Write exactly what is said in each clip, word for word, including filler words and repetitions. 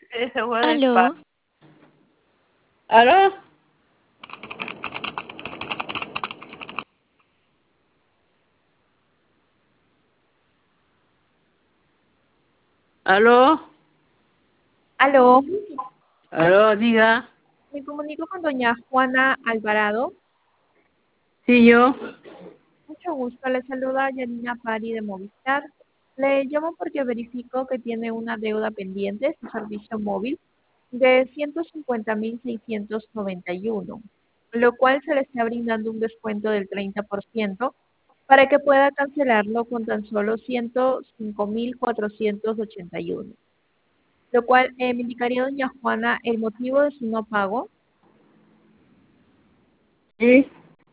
Ese fue de ¿Aló? ¿Aló? ¿Aló? Aló, ¿Aló? Diga. me comunico con doña Juana Alvarado. Sí, yo. Mucho gusto, le saluda Yanina Pari de Movistar. Le llamo porque verifico que tiene una deuda pendiente, su servicio móvil, de ciento cincuenta mil seiscientos noventa y uno, lo cual se le está brindando un descuento del treinta por ciento para que pueda cancelarlo con tan solo ciento cinco mil cuatrocientos ochenta y uno, lo cual eh, me indicaría doña Juana el motivo de su no pago. Sí.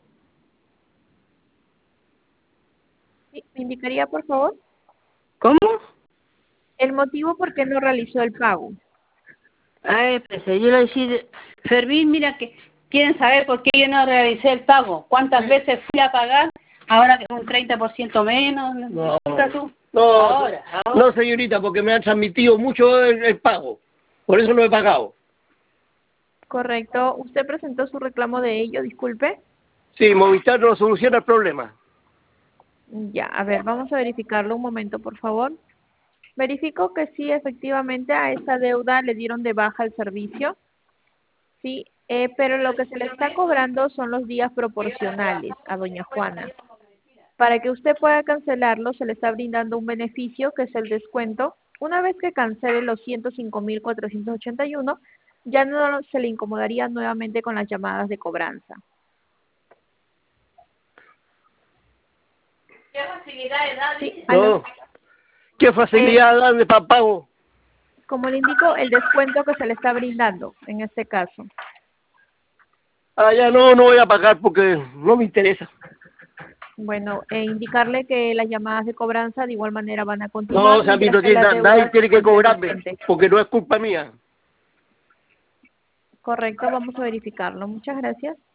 Sí, ¿me indicaría, por favor? ¿Cómo? El motivo por qué no realizó el pago. Ay, pues yo le decía, Fermín, mira que quieren saber por qué yo no realicé el pago. ¿Cuántas veces fui a pagar? Ahora que es un treinta por ciento menos. No, ¿Estás tú? no, Ahora, ahora. no, señorita, porque me han transmitido mucho el, el pago. Por eso no he pagado. Correcto. ¿Usted presentó su reclamo de ello? Disculpe. Sí, Movistar no soluciona el problema. Ya, a ver, vamos a verificarlo un momento, por favor. Verifico que sí, efectivamente, a esa deuda le dieron de baja el servicio. Sí, eh, pero lo que se le está cobrando son los días proporcionales a doña Juana. Para que usted pueda cancelarlo, se le está brindando un beneficio, que es el descuento. Una vez que cancele los ciento cinco mil cuatrocientos ochenta y uno, ya no se le incomodaría nuevamente con las llamadas de cobranza. ¿Qué facilidades da? Sí, aló. No. ¿Qué Eh, facilidad dan de pa- pago? como le indico, el descuento que se le está brindando en este caso. Ah, ya no, no voy a pagar porque no me interesa. Bueno, e indicarle que las llamadas de cobranza de igual manera van a No, continuar o sea, a mí mientras no que tiene, la na- nadie deuda se tiene que encuentre cobrarme, vigente. porque no es culpa mía. Correcto, vamos a verificarlo. Muchas gracias.